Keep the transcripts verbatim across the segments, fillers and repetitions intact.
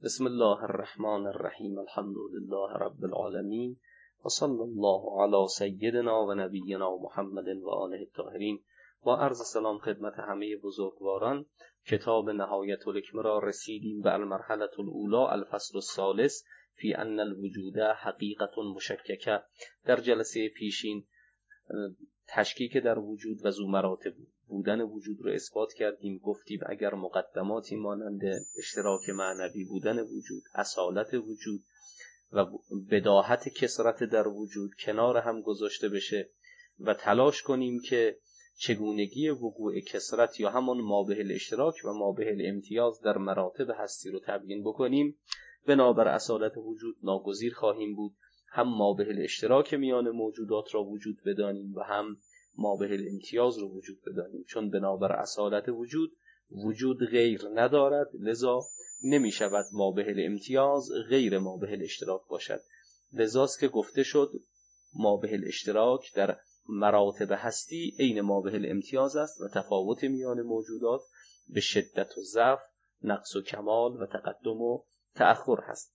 بسم الله الرحمن الرحیم. الحمد لله رب العالمین و صلی الله علی سیدنا و نبینا محمد و آله الطاهرین. با عرض سلام خدمت همه بزرگواران. کتاب نهایت الحکمه را رسیدیم به المرحله الاولی الفصل الثالث فی ان الوجود حقیقت مشککه. در جلسه پیشین تشکیک در وجود و ذو مراتب بودن وجود رو اثبات کردیم. گفتیم اگر مقدماتی مانند اشتراک معنوی بودن وجود، اصالت وجود و بداهت کثرت در وجود کنار هم گذاشته بشه و تلاش کنیم که چگونگی وقوع کثرت یا همان مابه الاشتراک و مابه الامتیاز در مراتب هستی رو تبیین بکنیم، بنابر اصالت وجود ناگزیر خواهیم بود هم مابه الاشتراک میان موجودات را وجود بدانیم و هم مابه الامتیاز رو وجود بدانیم، چون بنابر اصالت وجود وجود غیر ندارد، لذا نمی شود مابه الامتیاز غیر مابه الاشتراک باشد. لذاست که گفته شد مابه الاشتراک در مراتب هستی عین مابه الامتیاز است و تفاوت میان موجودات به شدت و ضعف، نقص و کمال و تقدم و تأخر هست.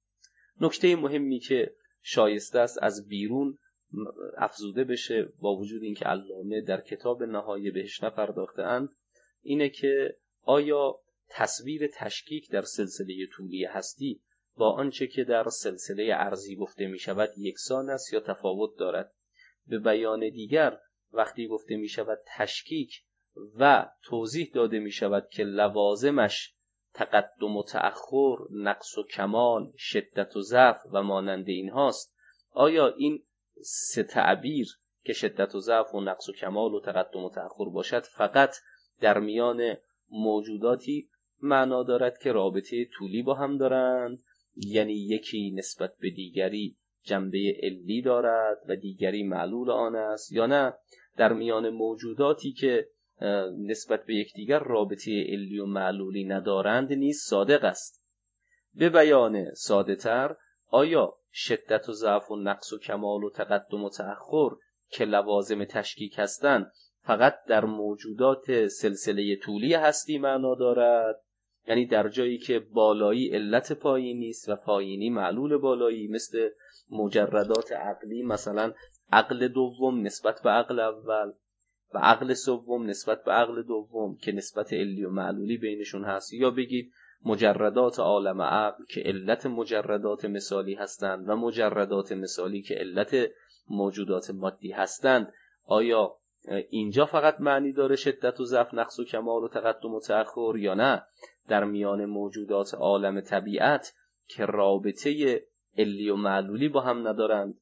نکته مهمی که شایسته است از بیرون افزوده بشه با وجود اینکه علامه در کتاب نهایه بهش نپرداخته اند اینه که آیا تصویر تشکیک در سلسله طولی هستی با آنچه که در سلسله عرضی گفته می شود یکسان است یا تفاوت دارد؟ به بیان دیگر وقتی گفته می شود تشکیک و توضیح داده می شود که لوازمش تقدم و تأخر، نقص و کمال، شدت و ضعف و مانند این هاست، آیا این سه تعبیر که شدت و ضعف و نقص و کمال و تقدم و تأخر باشد فقط در میان موجوداتی معنا دارد که رابطه طولی با هم دارند، یعنی یکی نسبت به دیگری جنبه علی دارد و دیگری معلول آن است، یا نه در میان موجوداتی که نسبت به یکدیگر رابطه علی و معلولی ندارند نیز صادق است؟ به بیان ساده تر، آیا شدت و ضعف و نقص و کمال و تقدم و تأخر که لوازم تشکیک هستند فقط در موجودات سلسله طولی هستی معنا دارد؟ یعنی در جایی که بالایی علت پایینی است و پایینی معلول بالایی، مثل مجردات عقلی، مثلا عقل دوم نسبت به عقل اول و عقل سوم نسبت به عقل دوم که نسبت علی و معلولی بینشون هست، یا بگید مجردات عالم عقل که علت مجردات مثالی هستند و مجردات مثالی که علت موجودات مادی هستند، آیا اینجا فقط معنی داره شدت و ضعف، نقص و کمال و تقدم و تأخر، یا نه در میان موجودات عالم طبیعت که رابطه علی و معلولی با هم ندارند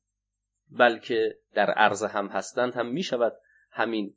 بلکه در عرض هم هستند هم می شود همین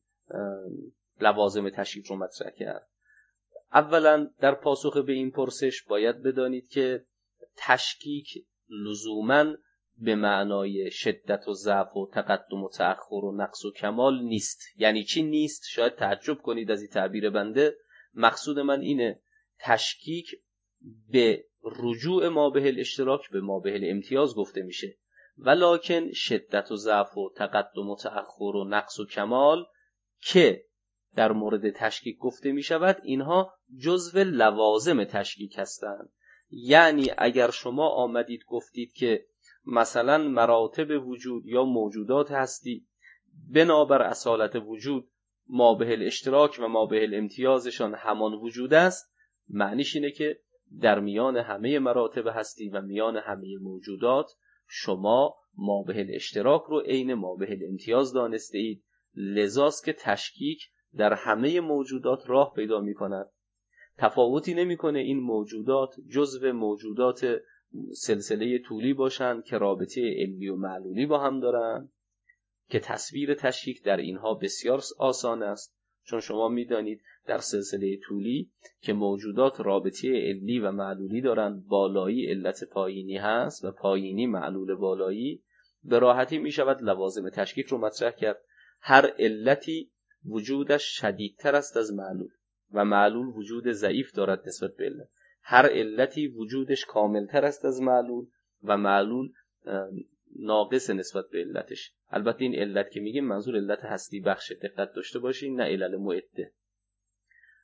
لوازم تشکیک رو مطرح کرد؟ اولا در پاسخ به این پرسش باید بدانید که تشکیک لزوماً به معنای شدت و ضعف و تقدم و تأخر و نقص و کمال نیست. یعنی چی نیست؟ شاید تعجب کنید از این تعبیر بنده. مقصود من اینه تشکیک به رجوع مابه الاشتراک به مابه الامتیاز گفته میشه، ولکن شدت و ضعف و تقدم و تأخر و نقص و کمال که در مورد تشکیک گفته می شود اینها جزو لوازم تشکیک هستند. یعنی اگر شما آمدید گفتید که مثلا مراتب وجود یا موجودات هستی بنابر اصالت وجود مابه الاشتراک و مابه الامتیازشان همان وجود است، معنیش اینه که در میان همه مراتب هستی و میان همه موجودات شما مابه الاشتراک رو عین مابه الامتیاز دانسته اید. لذاست که تشکیک در همه موجودات راه پیدا می کند. تفاوتی نمی کنه این موجودات جزو موجودات سلسله طولی باشند که رابطه علی و معلولی با هم دارند، که تصویر تشکیک در اینها بسیار آسان است، چون شما می دانید در سلسله طولی که موجودات رابطه علی و معلولی دارند، بالایی علت پایینی هست و پایینی معلول بالایی، به راحتی می شود لوازم تشکیک رو مطرح کرد. هر علتی وجودش شدیدتر است از معلول و معلول وجود ضعیف دارد نسبت به علت. هر علتی وجودش کاملتر است از معلول و معلول ناقص نسبت به علتش. البته این علت که میگیم منظور علت هستی بخشه، دقت داشته باشین، نه علل معده.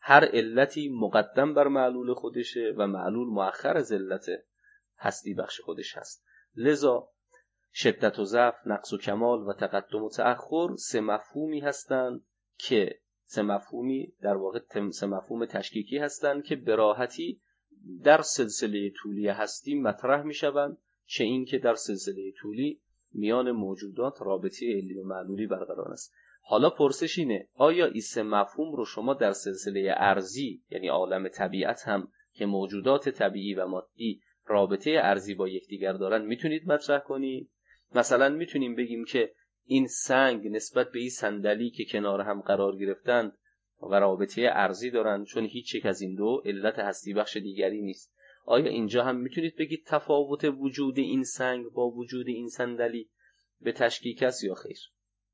هر علتی مقدم بر معلول خودشه و معلول مؤخر از علت هستی بخش خودش هست. لذا شدت و ضعف، نقص و کمال و تقدم و تأخر سه مفهومی هستند که سه مفهومی در واقع سه مفهوم تشکیکی هستند که به راحتی در سلسله طولی هستی مطرح میشوند، چه این که در سلسله طولی میان موجودات رابطه علی و معلولی برقرار است. حالا پرسش اینه آیا این سه مفهوم رو شما در سلسله ارضی یعنی عالم طبیعت هم که موجودات طبیعی و مادی رابطه ارضی با یکدیگر دارن میتونید مطرح کنید؟ مثلا میتونیم بگیم که این سنگ نسبت به این صندلی که کنار هم قرار گرفتن و رابطه ارضی دارن چون هیچ یک از این دو علت هستی بخش دیگری نیست. آیا اینجا هم میتونید بگید تفاوت وجود این سنگ با وجود این صندلی به تشکیک است یا خیر؟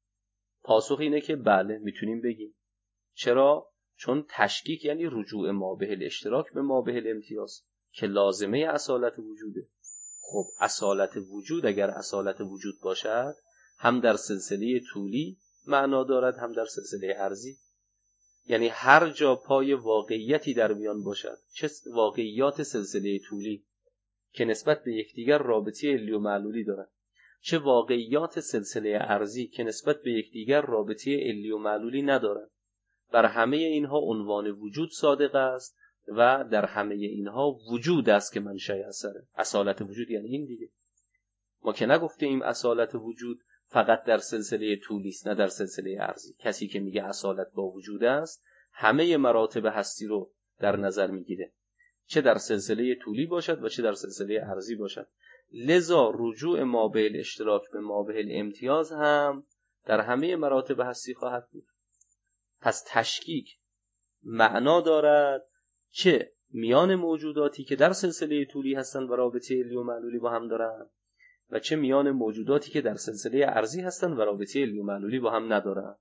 پاسخ اینه که بله میتونیم بگیم. چرا؟ چون تشکیک یعنی رجوع مابه الاشتراک به مابه الامتیاز که لازمه اصالت وجوده. خب اصالت وجود اگر اصالت وجود باشد هم در سلسله طولی معنا دارد هم در سلسله ارضی، یعنی هر جا پای واقعیتی در میان باشد، چه واقعیات سلسله طولی که نسبت به یکدیگر رابطه علی و معلولی دارند، چه واقعیات سلسله ارضی که نسبت به یکدیگر رابطه علی و معلولی ندارند، بر همه اینها عنوان وجود صادق است و در همه اینها وجود است که منشأ اثره. اصالت وجود یعنی این دیگه. ما که نگفتیم اصالت وجود فقط در سلسله طولی است نه در سلسله ارضی. کسی که میگه اصالت با وجود است همه مراتب هستی رو در نظر میگیره، چه در سلسله طولی باشد و چه در سلسله ارضی باشد. لذا رجوع مابه الاشتراک به مابه الامتیاز هم در همه مراتب هستی خواهد بود. پس تشکیک معنا دارد چه میان موجوداتی که در سلسله طولی هستند و رابطه علی و معلولی با هم دارند و چه میان موجوداتی که در سلسله ارضی هستند و رابطه علی و معلولی با هم ندارند.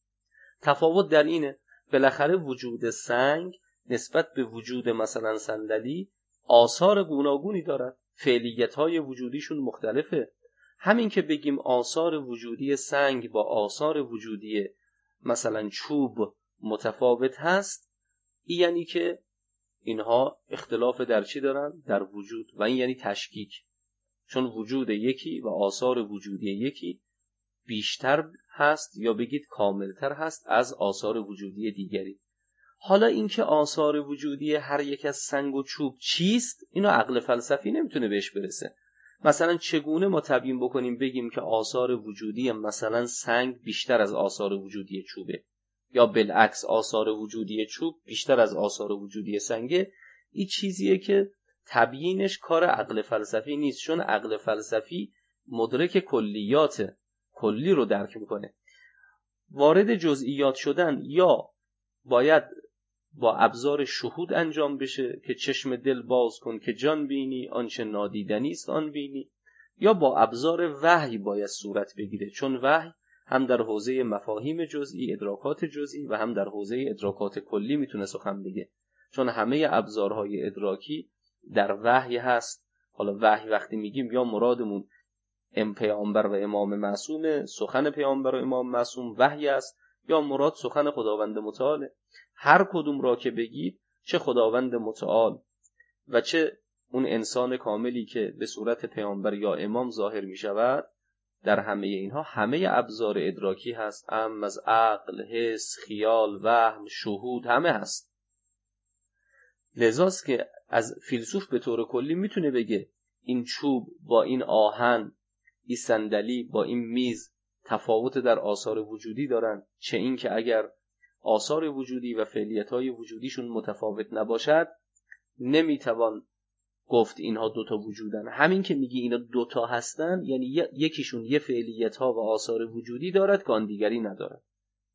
تفاوت در اینه بالاخره وجود سنگ نسبت به وجود مثلا صندلی آثار گوناگونی دارد، فعلیت‌های وجودیشون مختلفه. همین که بگیم آثار وجودی سنگ با آثار وجودی مثلا چوب متفاوت هست، این یعنی که اینها اختلاف در چی دارن؟ در وجود، و این یعنی تشکیک، چون وجود یکی و آثار وجودی یکی بیشتر هست یا بگید کاملتر هست از آثار وجودی دیگری. حالا اینکه آثار وجودی هر یک از سنگ و چوب چیست، اینو عقل فلسفی نمیتونه بهش برسه. مثلا چگونه ما تبیین بکنیم بگیم که آثار وجودی مثلا سنگ بیشتر از آثار وجودی چوبه یا بالعکس آثار وجودی چوب بیشتر از آثار وجودی سنگه؟ این چیزیه که تبیینش کار عقل فلسفی نیست، چون عقل فلسفی مدرک کلیات کلی رو درک میکنه. وارد جزئیات شدن یا باید با ابزار شهود انجام بشه که چشم دل باز کن که جان بینی آنچه نادیدنی است آن بینی، یا با ابزار وحی باید صورت بگیره، چون وحی هم در حوزه مفاهیم جزئی ادراکات جزئی و هم در حوزه ادراکات کلی میتونه سخن بگه، چون همه ابزارهای ادراکی در وحی هست. حالا وحی وقتی میگیم یا مرادمون ام پیامبر و امام معصوم، سخن پیامبر و امام معصوم وحی است، یا مراد سخن خداوند متعال. هر کدوم را که بگید، چه خداوند متعال و چه اون انسان کاملی که به صورت پیامبر یا امام ظاهر می شود، در همه اینها همه ابزار ادراکی هست، ام از عقل، حس، خیال، وهم، شهود همه هست. لذاست که از فیلسوف به طور کلی میتونه بگه این چوب با این آهن، این صندلی با این میز تفاوت در آثار وجودی دارن، چه این که اگر آثار وجودی و فعلیت‌های وجودیشون متفاوت نباشد نمیتوان گفت اینها دوتا وجودن. همین که میگی اینا دوتا هستن یعنی یکیشون یه فعلیت‌ها و آثار وجودی دارد که آن دیگری ندارد.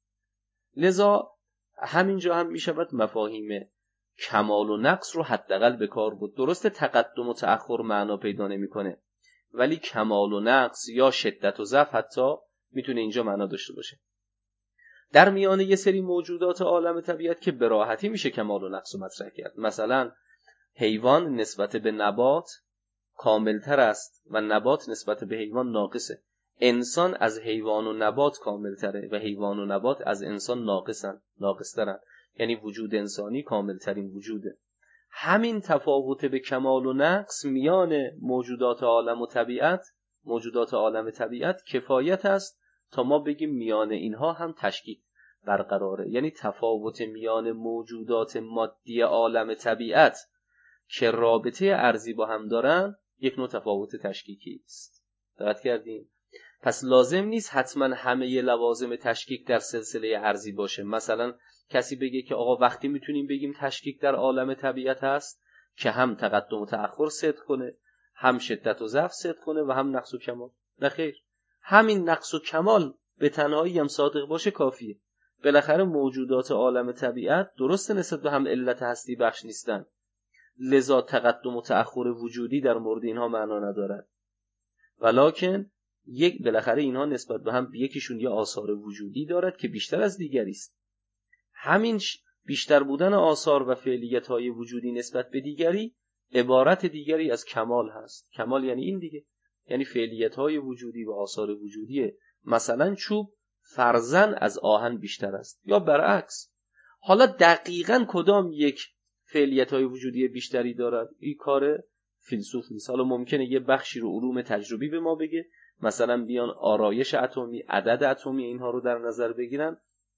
لذا همینجا هم میشود مفاهیم کمال و نقص رو حداقل به کار بود. درسته تقدم و تأخر معنا پیدا نمیکنه، ولی کمال و نقص یا شدت و ضعف حتی میتونه اینجا معنا داشته باشه. در میان یه سری موجودات عالم طبیعت که به راحتی میشه کمال و نقص رو مطرح کرد. مثلا حیوان نسبت به نبات کاملتر است و نبات نسبت به حیوان ناقصه. انسان از حیوان و نبات کاملتره و حیوان و نبات از انسان ناقصن، ناقصترن. یعنی وجود انسانی کاملترین وجوده. همین تفاوت به کمال و نقص میان موجودات عالم و طبیعت موجودات عالم طبیعت کفایت است تا ما بگیم میان اینها هم تشکیک برقراره. یعنی تفاوت میان موجودات مادی عالم طبیعت که رابطه ارضی با هم دارن یک نوع تفاوت تشکیکی است. دقت کردین؟ پس لازم نیست حتما همه لوازم تشکیک در سلسله ارضی باشه. مثلا کسی بگه که آقا وقتی میتونیم بگیم تشکیک در عالم طبیعت هست که هم تقدم و تأخر صدق کنه، هم شدت و ضعف صدق کنه و هم نقص و کمال. نه خیر، همین نقص و کمال به تنهایی هم صادق باشه کافیه. بالاخره موجودات عالم طبیعت درست نسبت به هم علت هستی بخش نیستن، لذا تقدم و تأخر وجودی در مورد اینها معنا ندارد، ولکن یک بالاخره اینها نسبت به هم یکیشون یه آثار وجودی دارد که بیشتر از دیگری است. همین بیشتر بودن آثار و فعلیت‌های وجودی نسبت به دیگری عبارت دیگری از کمال هست. کمال یعنی این دیگه، یعنی فعلیت‌های وجودی و آثار وجودی. مثلا چوب فرضاً از آهن بیشتر است یا برعکس. حالا دقیقاً کدام یک فعلیت‌های وجودی بیشتری دارد این کار فیلسوف نیست. حالا ممکنه یه بخشی رو علوم تجربی به ما بگه، مثلا بیان آرایش اتمی، عدد اتمی اینها رو در نظر بگیرن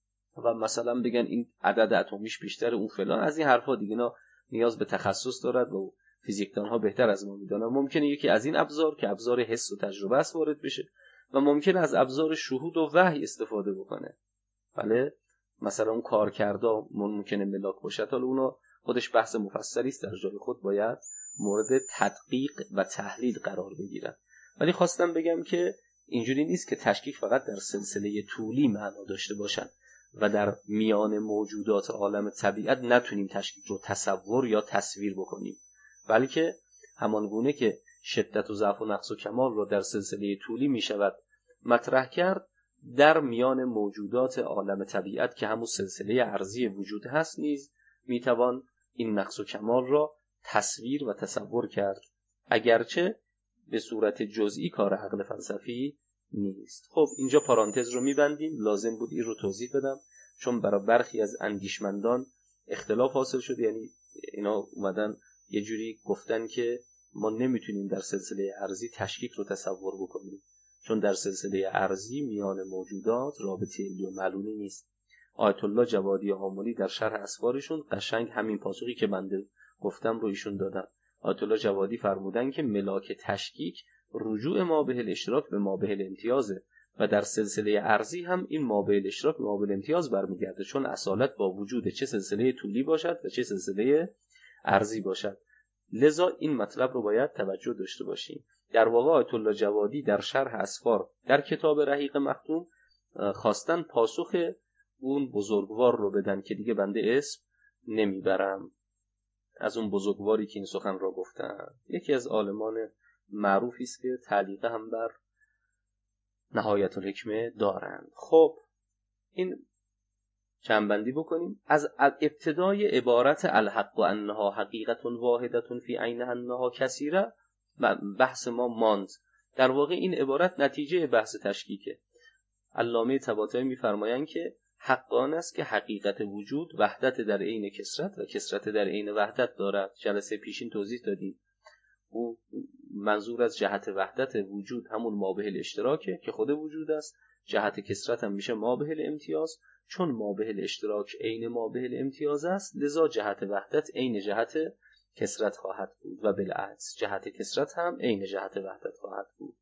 و مثلا بگن این عدد اتمیش بیشتره اون فلان. از این حرفا دیگه اینا نیاز به تخصص دارد و فیزیکدان‌ها بهتر از ما میدونن. ممکنه یکی از این ابزار که ابزار حس و تجربه است وارد بشه و ممکنه از ابزار شهود و وحی استفاده بکنه. بله، مثلا اون کارکردا ممکنه ملاک باشه، حالا اونا خودش بحث مفصلی است، در جای خود باید مورد تدقیق و تحلیل قرار بگیرن. ولی خواستم بگم که اینجوری نیست که تشکیک فقط در سلسله طولی معنا داشته باشن و در میان موجودات عالم طبیعت نتونیم تشکیک رو تصور یا تصویر بکنیم، بلکه همان گونه که شدت و ضعف و نقص و کمال رو در سلسله طولی می شود مطرح کرد، در میان موجودات عالم طبیعت که همون سلسله ارضی وجود هست نیز می توان این نقص و کمال را تصویر و تصور کرد، اگرچه به صورت جزئی کار عقل فلسفی نیست. خب اینجا پارانتز رو میبندیم، لازم بود این رو توضیح بدم چون برای برخی از اندیشمندان اختلاف حاصل شد. یعنی اینا اومدن یه جوری گفتن که ما نمیتونیم در سلسله ارضی تشکیک رو تصور بکنیم چون در سلسله ارضی میان موجودات رابطه علی و معلولی نیست. آیت الله جوادی آملی در شرح اسفارشون قشنگ همین پاسخی که بنده گفتم رو ایشون دادن. آیت الله جوادی فرمودن که ملاک تشکیک رجوع مابه الاشتراک به مابه الامتیازه و در سلسله ارضی هم این مابه الاشتراک به مابه الامتیاز برمیگرده، چون اصالت با وجود چه سلسله طولی باشد و چه سلسله ارضی باشد. لذا این مطلب رو باید توجه داشته باشیم. در واقع آیت الله جوادی در شرح اسفار در کتاب رحیق مختوم خواستن پاسخ اون بزرگوار رو بدن که دیگه بنده اسم نمیبرم، از اون بزرگواری که این سخن را گفتن. یکی از عالمان معروفی است که تعلیقه هم بر نهایت الحکمه دارند. خب این جمع‌بندی بکنیم. از ابتدای عبارت الحق و انها حقیقت واحدت فی عینها انها کثیره بحث ما ماند. در واقع این عبارت نتیجه بحث تشکیکه. علامه طباطبایی می‌فرمایند که حق آن است که حقیقت وجود وحدت در عین کثرت و کثرت در عین وحدت دارد. جلسه پیشین توضیح دادیم. او منظور از جهت وحدت وجود همون مابه الاشتراکه که خود وجود است. جهت کثرت هم میشه مابه الامتیاز، چون مابه الاشتراک عین مابه الامتیاز است لذا جهت وحدت عین جهت کثرت خواهد بود و بالعکس جهت کثرت هم عین جهت وحدت خواهد بود.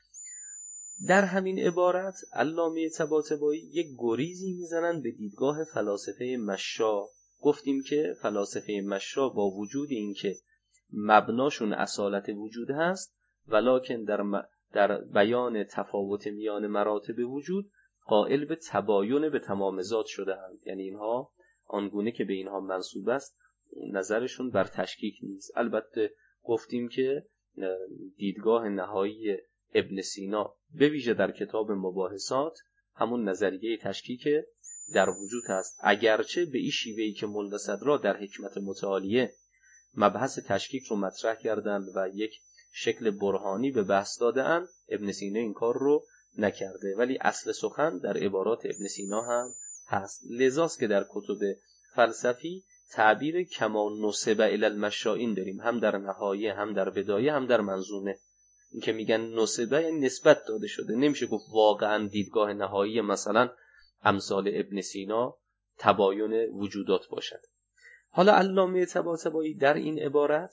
در همین عبارت علامه طباطبایی یک گریزی میزنن به دیدگاه فلاسفه مشا. گفتیم که فلاسفه مشا با وجود این که مبناشون اصالت وجود هست ولکن در, م... در بیان تفاوت میان مراتب وجود قائل به تباین به تمام ذات شده‌اند. یعنی اینها آنگونه که به اینها منسوب است نظرشون بر تشکیک نیست. البته گفتیم که دیدگاه نهایی ابن سینا به ویژه در کتاب مباحثات همون نظریه تشکیک در وجود هست، اگرچه به این شیوهی که ملا صدرا در حکمت متعالیه مبحث تشکیک رو مطرح کردند و یک شکل برهانی به بحث داده‌اند، ابن سینا این کار رو نکرده، ولی اصل سخن در عبارات ابن سینا هم هست. لذاست که در کتب فلسفی تعبیر کما نسب الی المشائین داریم، هم در نهایه هم در بدایه هم در منظومه. این که میگن نسبه یعنی نسبت داده شده، نمیشه گفت واقعا دیدگاه نهایی مثلا امثال ابن سینا تباین وجودات باشد. حالا علامه طباطبایی در این عبارت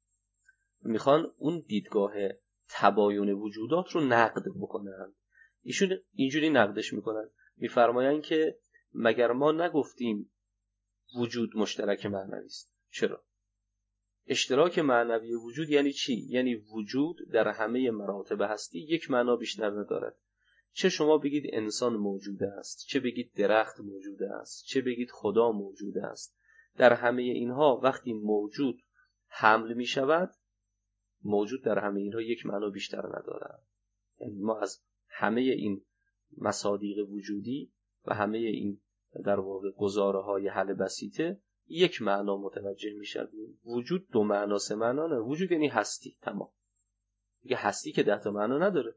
میخوان اون دیدگاه تباین وجودات رو نقد بکنن. ایشون اینجوری نقدش میکنن، میفرمایند که مگر ما نگفتیم وجود مشترک معنوی است؟ چرا؟ اشتراک معنوی وجود یعنی چی؟ یعنی وجود در همه مراتب هستی یک معنا بیشتر ندارد. چه شما بگید انسان موجوده است، چه بگید درخت موجوده است، چه بگید خدا موجوده است، در همه اینها وقتی موجود حمل می شود، موجود در همه اینها یک معنا بیشتر ندارد. یعنی ما از همه این مصادیق وجودی و همه این در واقع گزاره های حل بسیطه یک معنا متوجه می شویم. وجود دو معنا سه معنا نه، وجود یعنی هستی، تمام. دیگه هستی که ده تا معنا نداره.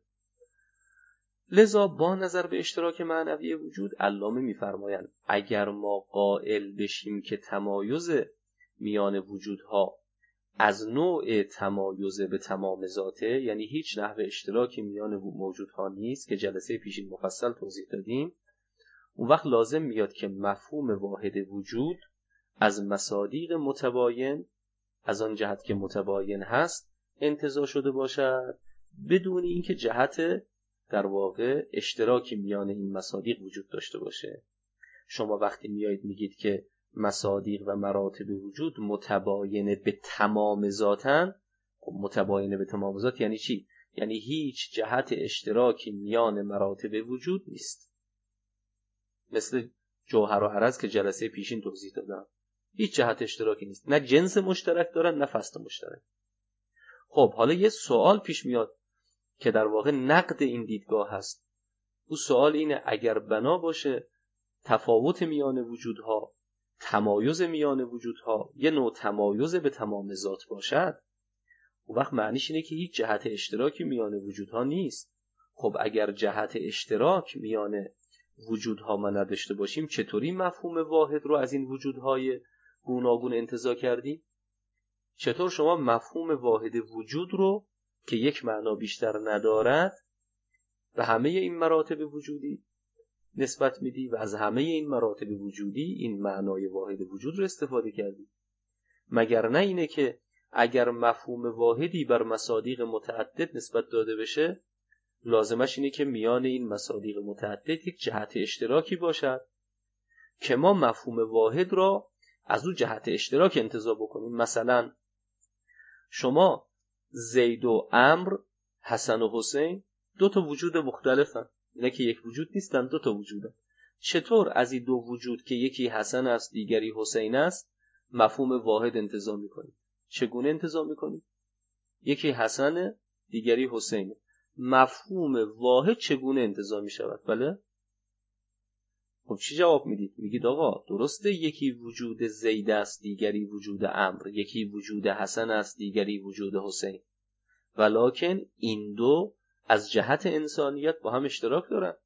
لذا با نظر به اشتراک معنوی وجود، علامه می‌فرمایند اگر ما قائل بشیم که تمایز میان وجودها از نوع تمایز به تمام ذاته، یعنی هیچ نحو اشتراکی میان موجودها نیست که جلسه پیشین مفصل توضیح دادیم، اون وقت لازم میاد که مفهوم واحد وجود از مصادیق متباین، از آن جهت که متباین هست، انتزاع شده باشد، بدون اینکه جهت در واقع اشتراکی میان این مصادیق وجود داشته باشه. شما وقتی میایید میگید که مصادیق و مراتب وجود متباینه به تمام ذاتن، متباینه به تمام ذات یعنی چی؟ یعنی هیچ جهت اشتراکی میان مراتب وجود نیست. مثل جوهر و عرض که جلسه پیشین توضیح دادم، هیچ جهت اشتراکی نیست، نه جنس مشترک دارن نه فصل مشترک. خب حالا یه سوال پیش میاد که در واقع نقد این دیدگاه هست. اون سوال اینه اگر بنا باشه تفاوت میان وجودها، تمایز میان وجودها یه نوع تمایز به تمام ذات باشد، اون وقت معنیش اینه که هیچ جهت اشتراکی میان وجودها نیست. خب اگر جهت اشتراک میان وجودها ما نداشته باشیم، چطوری مفهوم واحد رو از این وجودهای گوناگون انتزاع کردیم؟ چطور شما مفهوم واحد وجود رو که یک معنا بیشتر ندارد و همه این مراتب وجودی نسبت میدی و از همه این مراتب وجودی این معنای واحد وجود رو استفاده کردی؟ مگر نه اینه که اگر مفهوم واحدی بر مصادیق متعدد نسبت داده بشه، لازمش اینه که میان این مصادیق متعدد یک جهت اشتراکی باشد که ما مفهوم واحد را از اون جهت اشتراک انتزاع بکنیم. مثلا شما زید و عمرو، حسن و حسین دو تا وجود مختلفن، اینا که یک وجود نیستن، دو تا وجودن. چطور از این دو وجود که یکی حسن است دیگری حسین است مفهوم واحد انتزاع میکنید؟ چگونه انتزاع میکنید؟ یکی حسن دیگری حسین، مفهوم واحد چگونه انتزاع میشود؟ بله؟ خب چی جواب میدید؟ میگید آقا درسته یکی وجود زید است دیگری وجود عمرو، یکی وجود حسن است دیگری وجود حسین، ولکن این دو از جهت انسانیت با هم اشتراک دارن.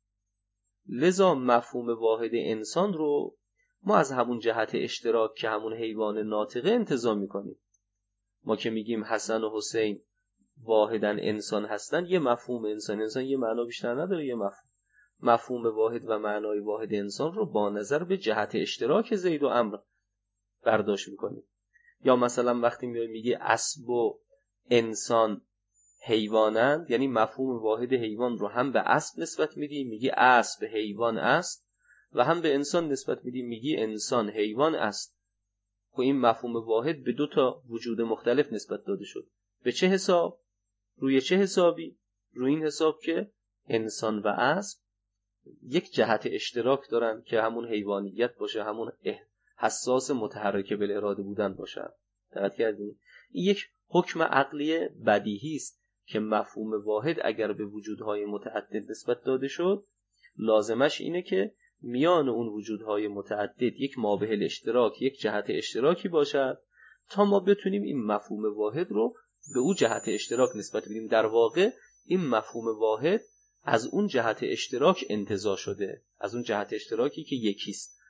لذا مفهوم واحد انسان رو ما از همون جهت اشتراک که همون حیوان ناطقه انتزاع میکنیم. ما که میگیم حسن و حسین واحدن انسان هستن، یه مفهوم انسان، انسان یه معنا بیشتر نداره، یه مفهوم مفهوم واحد و معنای واحد انسان رو با نظر به جهت اشتراک زید و عمرو برداشت میکنیم. یا مثلا وقتی میای میگی اسب و انسان حیوانند، یعنی مفهوم واحد حیوان رو هم به اسب نسبت میدی میگی اسب حیوان است، و هم به انسان نسبت میدی میگی انسان حیوان است. خب این مفهوم واحد به دو تا وجود مختلف نسبت داده شد. به چه حساب؟ روی چه حسابی؟ روی این حساب که انسان و اسب یک جهت اشتراک دارن که همون حیوانیت باشه، همون حساس متحرک بالاراده بودن باشه. دقت کردین؟ این یک حکم عقلی بدیهی است که مفهوم واحد اگر به وجودهای متعدد نسبت داده شد، لازمش اینه که میان اون وجودهای متعدد یک مابعد اشتراک، یک جهت اشتراکی باشد تا ما بتونیم این مفهوم واحد رو به اون جهت اشتراک نسبت بدیم. در واقع این مفهوم واحد از اون جهت اشتراک انتزاع شده، از اون جهت اشتراکی که یکیست.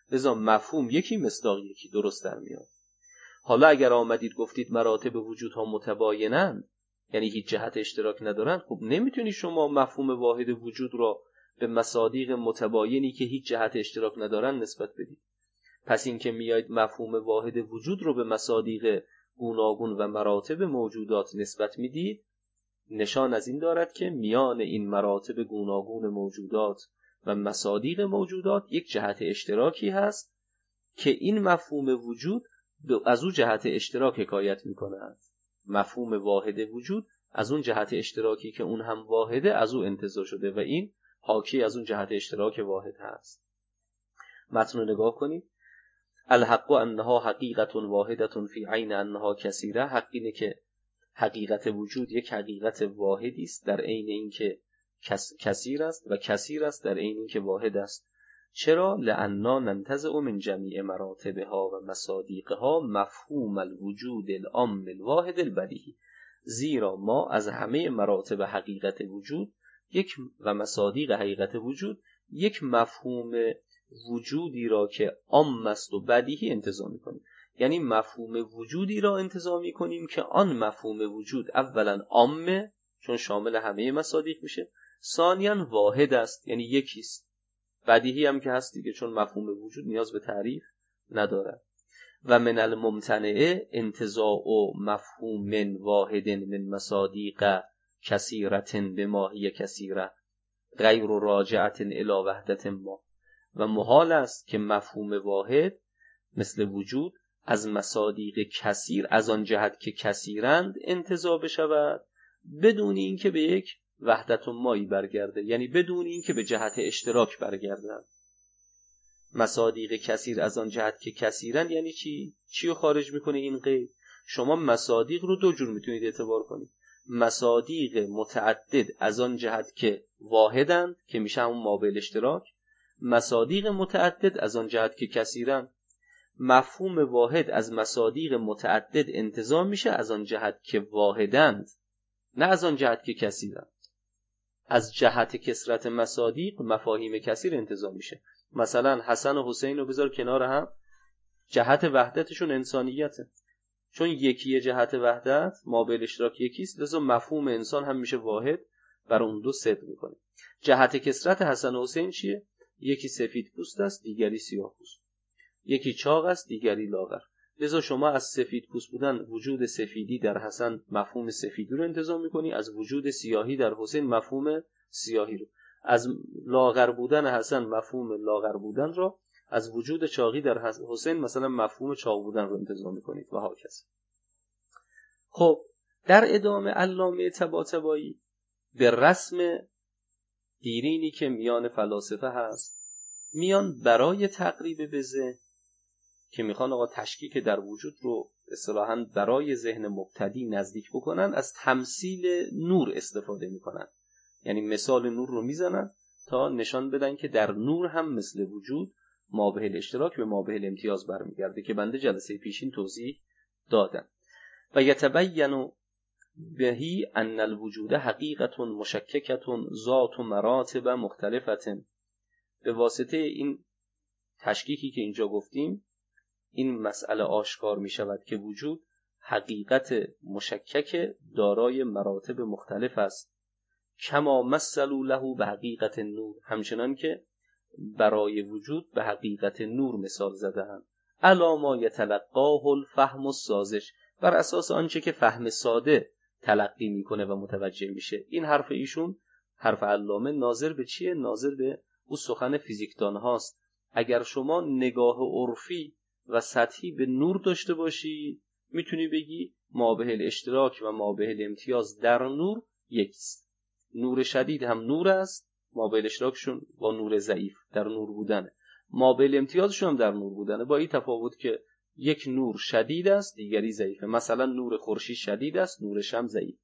لذا مفهوم یکی، مصداق یکی، درست در میاد. حالا اگر آمدید گفتید مراتب وجودها متباینند، یعنی هیچ جهت اشتراک ندارند، خب نمیتونی شما مفهوم واحد وجود را به مصادیق متباینی که هیچ جهت اشتراک ندارند نسبت بدید. پس این که میاید مفهوم واحد وجود رو به مصادیق گوناگون و مراتب موجودات نسبت میدید، نشان از این دارد که میان این مراتب گوناگون موجودات و مصادیق موجودات یک جهت اشتراکی هست که این مفهوم وجود از اون جهت اشتراک حکایت میکند. مفهوم واحد وجود از اون جهت اشتراکی که اون هم واحده از اون انتزاع شده و این حاکی از اون جهت اشتراک واحد هست. متن رو نگاه کنید. الحق انها حقیقت واحدة فی عین انها کثیره. حق اینه که حقیقت وجود یک حقیقت واحدی است در عین اینکه کثیر است و کثیر است در عین اینکه واحد است. چرا؟ لأننا ننتزع من جمیع مراتبها و مصادیقها مفهوم الوجود العام الواحد البدیهی. زیرا ما از همه مراتب حقیقت وجود یک و مصادیق حقیقت وجود یک مفهوم وجودی را که عام است و بدیهی انتزاع می‌کنیم. یعنی مفهوم وجودی را انتزاع می‌کنیم که آن مفهوم وجود اولا عامه، چون شامل همه مصادیق میشه، ثانیاً واحد است، یعنی یکی است. بدیهی هم که هست دیگه، چون مفهوم وجود نیاز به تعریف نداره. و من الممتنع انتزاع مفهوم واحد من مصادیق کثیرة بما هی کثیره غیر راجعة الی وحدة ما. و محال است که مفهوم واحد مثل وجود از مصادیق کثیر از آن جهت که کثیرند انتزاع بشود بدون اینکه به یک وحدت مایی برگرده، یعنی بدون اینکه به جهت اشتراک برگردند. مصادیق کثیر از آن جهت که کثیرند یعنی چی؟ چی رو خارج میکنه این قید؟ شما مصادیق رو دو جور میتونید اعتبار کنید. مصادیق متعدد از آن جهت که واحدند که میشه همون مابعد اشتراک، مصادیق متعدد از آن جهت که کثیرند. مفهوم واحد از مصادیق متعدد انتزاع میشه از آن جهت که واحدند، نه از آن جهت که کثیرند. از جهت کثرت مصادیق مفاهیم کثیر انتزاع میشه. مثلا حسن و حسین رو بذار کنار هم، جهت وحدتشون انسانیته، چون یکی جهت وحدت مابعد اشتراک یکیست، لذا مفهوم انسان هم میشه واحد، بر اون دو صدق میکنه. جهت کثرت حسن و حسین چیه؟ یکی سفید پوست است، دیگری سیاه پوست. یکی چاق است، دیگری لاغر. لذا شما از سفید پوست بودن وجود سفیدی در حسن مفهوم سفیدی رو انتزاع میکنی، از وجود سیاهی در حسین مفهوم سیاهی رو، از لاغر بودن حسن مفهوم لاغر بودن رو، از وجود چاقی در حسین مثلا مفهوم چاق بودن رو انتزاع میکنید و هاکذا. خب در ادامه علامه طباطبایی به رسم دیرینی که میان فلاسفه هست، میان برای تقریب به ذهن که میخوان آقا تشکیک در وجود رو اصطلاحاً برای ذهن مبتدی نزدیک بکنن، از تمثیل نور استفاده میکنن. یعنی مثال نور رو میزنن تا نشان بدن که در نور هم مثل وجود مابعد اشتراک به مابعد امتیاز برمیگرده که بنده جلسه پیشین توضیح دادم. و یتبین بهی ان الوجود حقیقت مشککت ذات مراتب مختلفت. به واسطه این تشکیکی که اینجا گفتیم این مسئله آشکار می شود که وجود حقیقت مشکک دارای مراتب مختلف است. کما مثلوا له به حقیقت نور، همچنان که برای وجود به حقیقت نور مثال زده‌اند. الا ما یتلقاه الفهم الساذج، بر اساس آنچه که فهم ساده تلقی میکنه و متوجه میشه. این حرف ایشون، حرف علامه، ناظر به چیه؟ ناظر به اون سخن فیزیکدان هاست. اگر شما نگاه عرفی و سطحی به نور داشته باشی میتونی بگی مابعد اشتراک و مابعد امتیاز در نور یکیست. نور شدید هم نور است، مابعد اشتراکشون با نور ضعیف در نور بودنه، مابعد امتیازشون هم در نور بودنه، با این تفاوت که یک نور شدید است دیگری ضعیفه. مثلا نور خورشید شدید است، نور شمس ضعیف.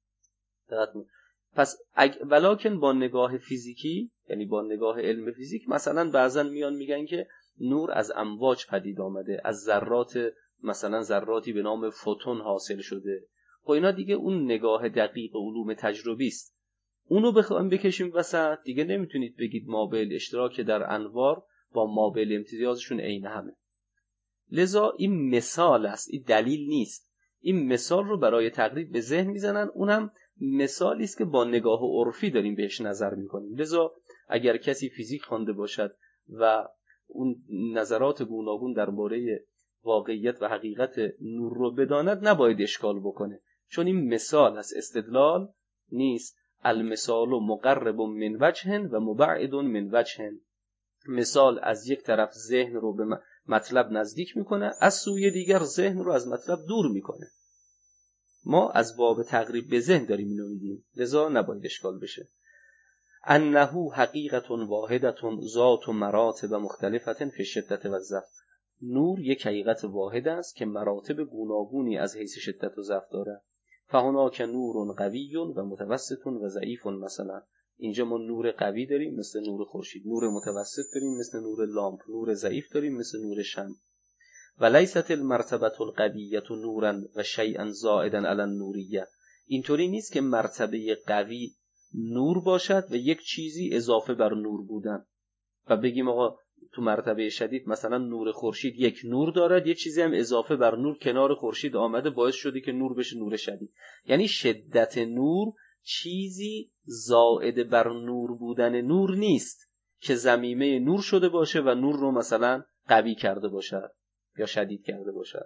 پس اگ... ولکن با نگاه فیزیکی، یعنی با نگاه علم فیزیک، مثلا بعضن میان میگن که نور از امواج پدید آمده، از ذرات، مثلا ذراتی به نام فوتون حاصل شده. خب اینا دیگه اون نگاه دقیق علوم تجربی است. اونو بخوایم بکشیم وسط دیگه نمیتونید بگید مابعد اشتراک در انوار با مابعد امتیازشون عین همه. لذا این مثال است، این دلیل نیست. این مثال رو برای تقریب به ذهن میزنن، اونم مثالی است که با نگاه عرفی داریم بهش نظر میکنیم. لذا اگر کسی فیزیک خوانده باشد و اون نظرات گوناگون درباره واقعیت و حقیقت نور رو بداند نباید اشکال بکنه، چون این مثال است، استدلال نیست. المثال مقرب من وجه و مبعد من وجه. مثال از یک طرف ذهن رو به مطلب نزدیک میکنه، از سوی دیگر ذهن رو از مطلب دور میکنه. ما از باب تقریب به ذهن داریم اینو میگیم، لذا نباید اشکال بشه. انه حقیقت واحدت ذات مراتب مختلفت فی الشدت و الضعف. نور یک حقیقت واحد است که مراتب گوناگونی از حیث شدت و ضعف دارد. فهناک نور قوی و متوسط و ضعیف. مثلا اینجا ما نور قوی داریم مثل نور خورشید، نور متوسط داریم مثل نور لامپ، نور ضعیف داریم مثل نور شمع. و لیست المرتبه القویه نورا و شیئا زائدا علی النوریه. اینطوری نیست که مرتبه قوی نور باشد و یک چیزی اضافه بر نور بودن و بگیم آقا تو مرتبه شدید مثلا نور خورشید یک نور دارد، یک چیزی هم اضافه بر نور کنار خورشید آمده باعث شده که نور بشه نور شدید. یعنی شدت نور چیزی زائد بر نور بودن نور نیست که ضمیمه نور شده باشه و نور رو مثلا قوی کرده باشد یا شدید کرده باشد.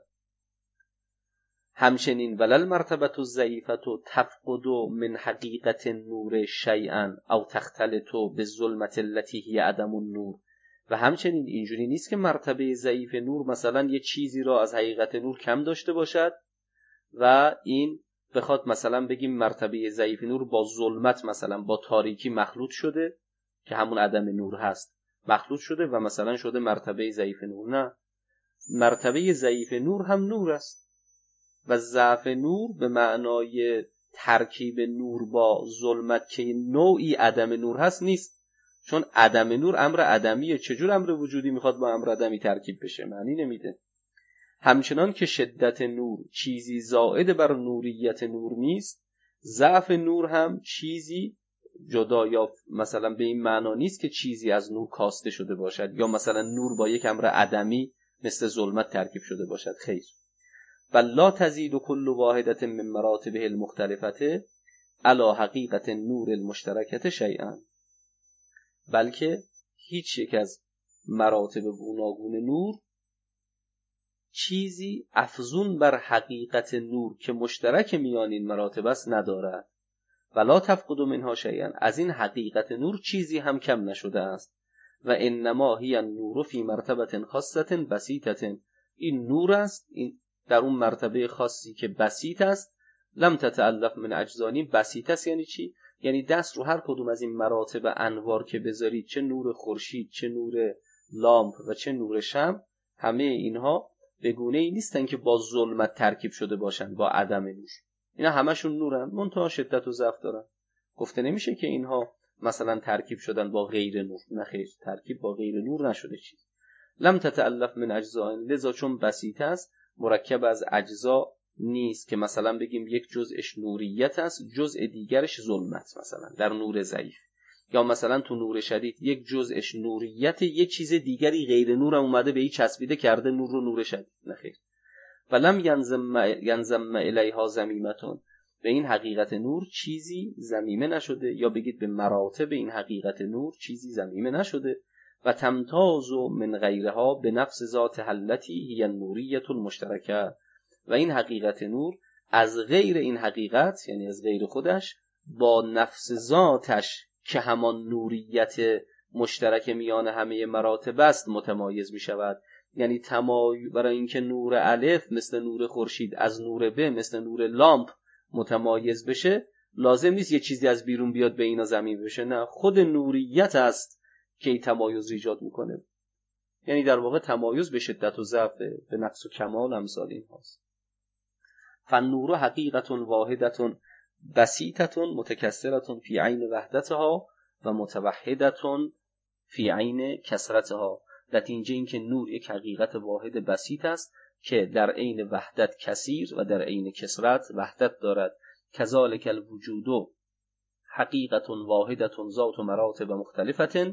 همچنین ولل مرتبه الضعیفه تفقد من حقیقت نور شیئا او تختلط بالظلمه التي هی عدم النور. و همچنین اینجوری نیست که مرتبه ضعیف نور مثلا یه چیزی را از حقیقت نور کم داشته باشد و این بخواد مثلا بگیم مرتبه ضعیف نور با ظلمت مثلا با تاریکی مخلوط شده که همون عدم نور هست مخلوط شده و مثلا شده مرتبه ضعیف نور. نه، مرتبه ضعیف نور هم نور است و ضعف نور به معنای ترکیب نور با ظلمت که نوعی عدم نور هست نیست، چون عدم نور امر عدمیه، چجور امر وجودی میخواد با امر عدمی ترکیب بشه؟ معنی نمیده. همچنان که شدت نور چیزی زائد بر نوریت نور نیست، ضعف نور هم چیزی جدا یا مثلا به این معنا نیست که چیزی از نور کاسته شده باشد یا مثلا نور با یک امر عدمی مثل ظلمت ترکیب شده باشد. خیر. بل لا تزید کل واحدة من مراتبه المختلفة علی حقیقت نور المشترکة شیئا. بلکه هیچ یک از مراتب گوناگون نور چیزی افزون بر حقیقت نور که مشترک میان این مراتب است ندارد. ولا تفقد منها شیئا. از این حقیقت نور چیزی هم کم نشده است. و انما هی النور فی مرتبه خاصه بسیطه. این نور است این در اون مرتبه خاصی که بسیط است. لم تتألف من اجزانی. بسیط است یعنی چی؟ یعنی دست رو هر کدوم از این مراتب انوار که بذارید، چه نور خورشید، چه نور لامپ و چه نور شمع، همه اینها به گونه‌ای نیستن که با ظلمت ترکیب شده باشن با عدم نور. اینا همشون نورن، منتها شدت و ضعف دارن. گفته نمیشه که اینها مثلا ترکیب شدن با غیر نور. نه خیر، ترکیب با غیر نور نشده چیز. لم تتألف من اجزاء. لذا چون بسیط است مرکب از اجزا نیست که مثلا بگیم یک جزءش نوریت است جزء دیگرش ظلمت، مثلا در نور ضعیف، یا مثلا تو نور شدید یک جزءش نوریت یک چیز دیگری غیر نور هم اومده به این چسبیده کرده نور رو نور شدید. نخیر. ولم ینزم ینزم الیها ضمیمتون. به این حقیقت نور چیزی ضمیمه نشده، یا بگید به مراتب این حقیقت نور چیزی ضمیمه نشده. و تمتاز من غیرها به نفس ذات حلتی هی النوریت المشترکه. و این حقیقت نور از غیر این حقیقت یعنی از غیر خودش با نفس ذاتش که همان نوریت مشترک میان همه مراتب است متمایز می شود. یعنی تمایز برای اینکه نور الف مثل نور خورشید از نور ب مثل نور لامپ متمایز بشه لازم نیست یه چیزی از بیرون بیاد به اینا ضمیر بشه. نه، خود نوریت است که این تمایز ایجاد میکنه. یعنی در واقع تمایز به شدت و ضعف، به نقص و کمال امثال این هاست. فالنور حقیقت واحدت بسیطه متکثره فی عین وحدتها و متوحدت فی عین کثرتها. نتیجه این که نور یک حقیقت واحد بسیط است که در عین وحدت کثیر و در عین کثرت وحدت دارد. کذالک الوجود حقیقت واحدت ذات مراتب مختلفه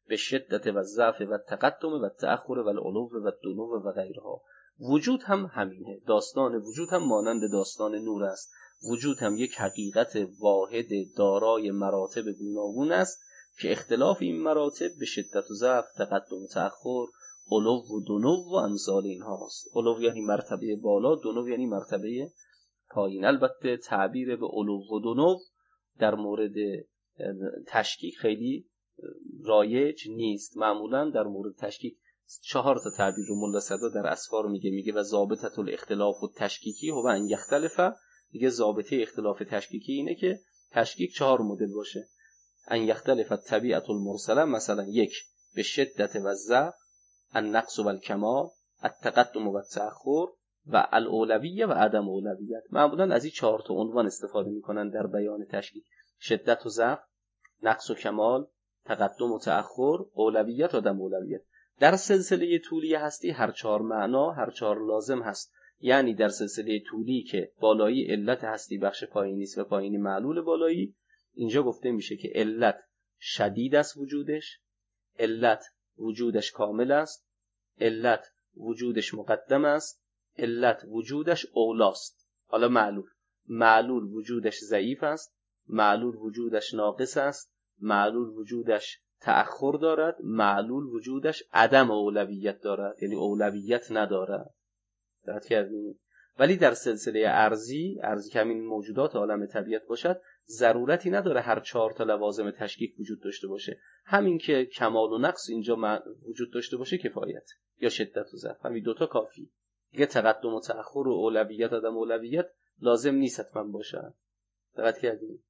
به شدت و ضعف و تقدم و تأخر و العلو و الدنو و غیرها. وجود هم همینه، داستان وجود هم مانند داستان نور است. وجود هم یک حقیقت واحد دارای مراتب گوناگون است که اختلاف این مراتب به شدت و ضعف، تقدم و تأخر، علو و دنو و امثال اینها است. علو یعنی مرتبه بالا، دنو یعنی مرتبه پایین. البته تعبیر به علو و دنو در مورد تشکیک خیلی رایج نیست. معمولا در مورد تشکیک چهار تا تعبیر رو ملا صدرا در اسفار میگه میگه و ضابطه الاختلاف و تشکیکی هو ان یختلف. دیگه ضابطه اختلاف تشکیکی اینه که تشکیک چهار مدل باشه. ان یختلف الطبیعه المرسله، مثلا یک به شدت و ضعف، النقص و الکمال، التقدم و التأخر و الاولویه و عدم اولویت. معمولا از این چهار تا عنوان استفاده میکنن در بیان تشکیک: شدت و ضعف، نقص و کمال، تقدم و تأخر، اولویت و عدم اولویت. در سلسله طولی هستی هر چهار معنا، هر چهار لازم هست. یعنی در سلسله طولی که بالایی علت هستی بخش پایینی است و پایینی معلول بالایی، اینجا گفته میشه که علت شدید است وجودش، علت وجودش کامل است، علت وجودش مقدم است، علت وجودش اولاست. حالا معلول معلول وجودش ضعیف است، معلول وجودش ناقص است، معلول وجودش تأخر دارد، معلول وجودش عدم اولویت دارد، یعنی اولویت ندارد. دقت کردین؟ ولی در سلسله ارضی، ارضی که همین موجودات عالم طبیعت باشد، ضرورتی نداره هر چهار تا لوازم تشکیک وجود داشته باشه. همین که کمال و نقص اینجا وجود داشته باشه کفایت، یا شدت و ضعف، همین دوتا کافی. دیگه تقدم و تأخر و اولویت و عدم اولویت لازم نیست حتما باشه. دقت کردین؟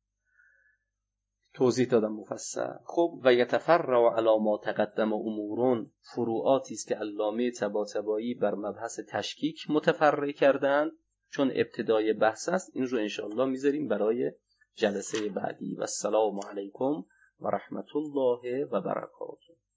توضیح دادم مفصل. خب و یتفرع علی ما تقدم امورون، فروعاتی است که علامه طباطبایی بر مبحث تشکیک متفرع کردند. چون ابتدای بحث است، این رو انشاءالله میذاریم برای جلسه بعدی. و السلام علیکم و رحمت الله و برکاته.